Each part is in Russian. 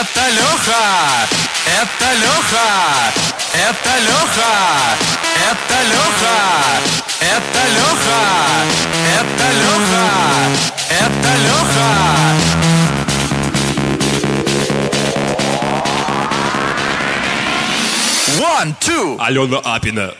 Это Леха, это Леха, это Леха, это Леха, это Леха, это Леха, это Леха. One, two. Алена Апина.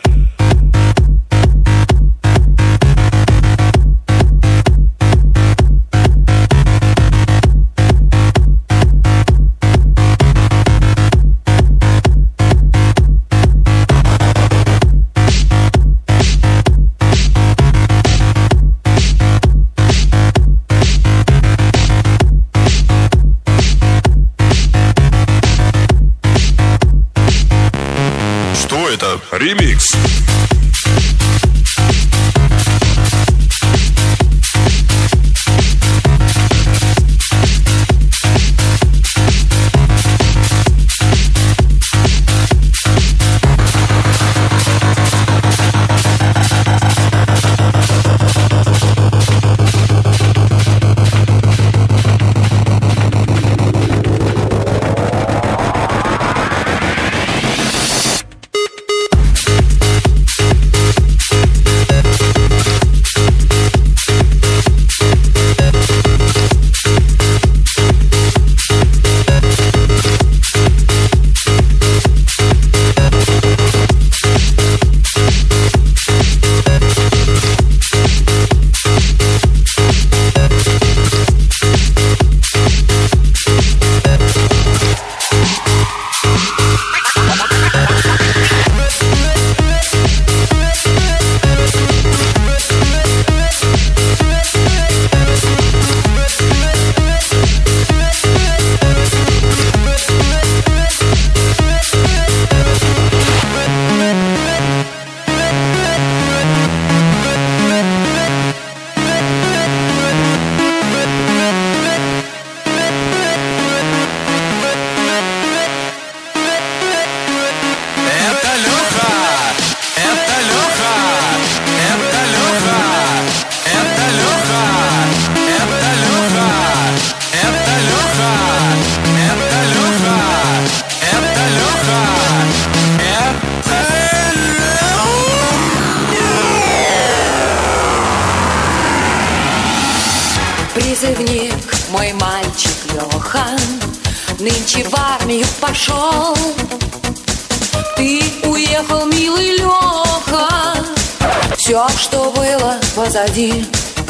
Что это? Ремикс. Призывник, мой мальчик Леха, нынче в армию пошел. Ты уехал, милый Леха, все, что было позади,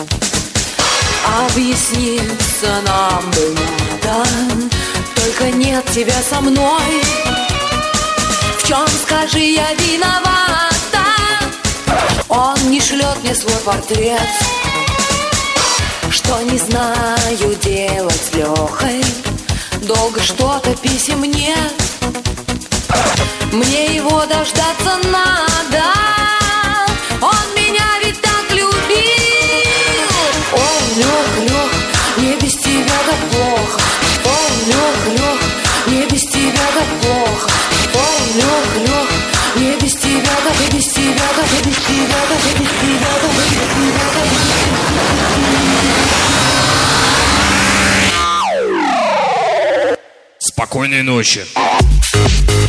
объясниться нам бы надо, только нет тебя со мной. В чем, скажи, я виновата? Он не шлет мне свой портрет. Что не знаю делать с Лехой, долго что-то писем нет. Мне его дождаться надо, он меня ведь так любил. Ой, Лех, Лех, мне без тебя так плохо. Ой, Лех, Лех, мне без тебя так плохо. Ой, Лех, Лех, мне без тебя так, и без тебя так, и без тебя так, и без тебя так, и без тебя так. Спокойной ночи.